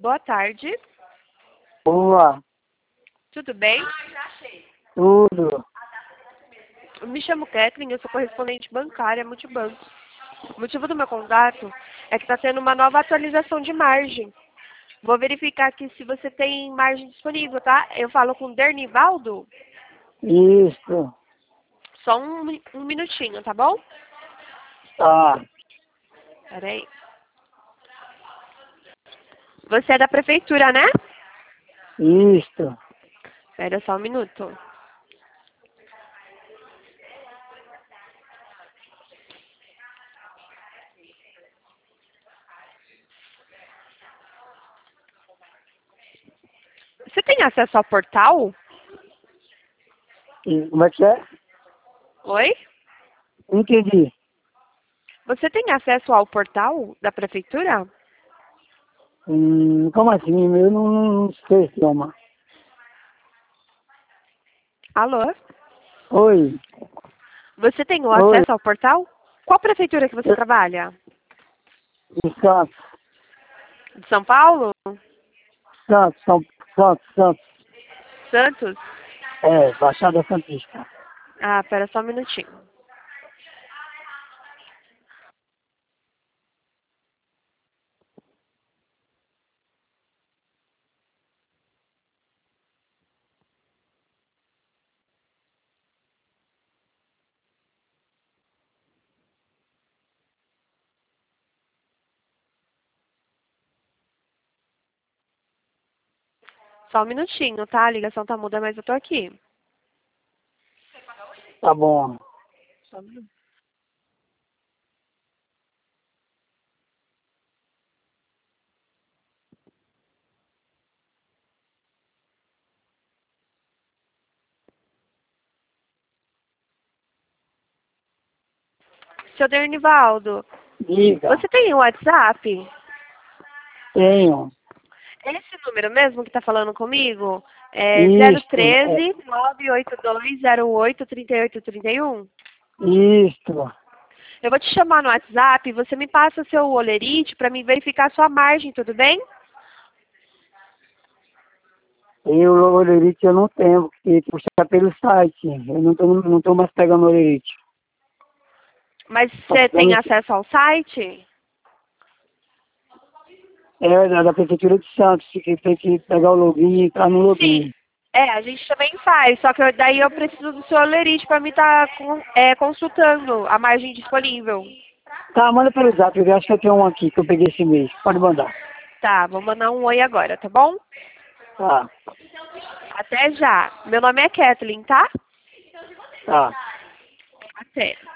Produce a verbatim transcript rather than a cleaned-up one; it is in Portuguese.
Boa tarde. Boa, Tudo bem? tudo. Eu me chamo Kathleen, eu sou correspondente bancária multibanco. O motivo do meu contato é que está tendo uma nova atualização de margem. Vou verificar aqui se você tem margem disponível, tá? Eu falo com o Dernivaldo. Isso, Só um, mi- um minutinho, tá bom? tá. Peraí. Você é da prefeitura, né? Isso. Espera só um minuto. Você tem acesso ao portal? E como é que é? Oi? Entendi. Você tem acesso ao portal da prefeitura? Hum, como assim? Eu não, não sei se chama. Alô? Oi, Você tem o oi, acesso ao portal? Qual prefeitura que você eu- trabalha? de Santos, De São Paulo? Santos, São, Santos, Santos. Santos? É, Baixada Santista. Ah, pera só um minutinho. Só um minutinho, tá? A ligação tá muda, mas eu tô aqui. Tá bom. Só um minuto. Seu Dernivaldo, Diga, você tem o WhatsApp? tenho. Esse número mesmo que tá falando comigo? É Isto, é, zero um três, nove oito dois, zero oito, três oito três um? isto. Eu vou te chamar no WhatsApp, você me passa seu olerite para mim verificar a sua margem, tudo bem? Eu, olerite, eu não tenho, porque puxar pelo site. Eu não tô, não tô mais pegando olerite. Mas Tá você tem ficando- acesso ao site? É, da da Prefeitura de Santos, que tem que pegar o login e entrar no Sim. login. É, a gente também faz, só que eu- daí eu preciso do seu olerite para mim estar consultando a margem disponível. Tá, manda pelo zap, eu acho que eu tenho um aqui que eu peguei esse mês. Pode mandar. Tá, vou mandar um oi agora, tá bom? Tá, Até já. Meu nome é Kathleen, tá? tá. Até.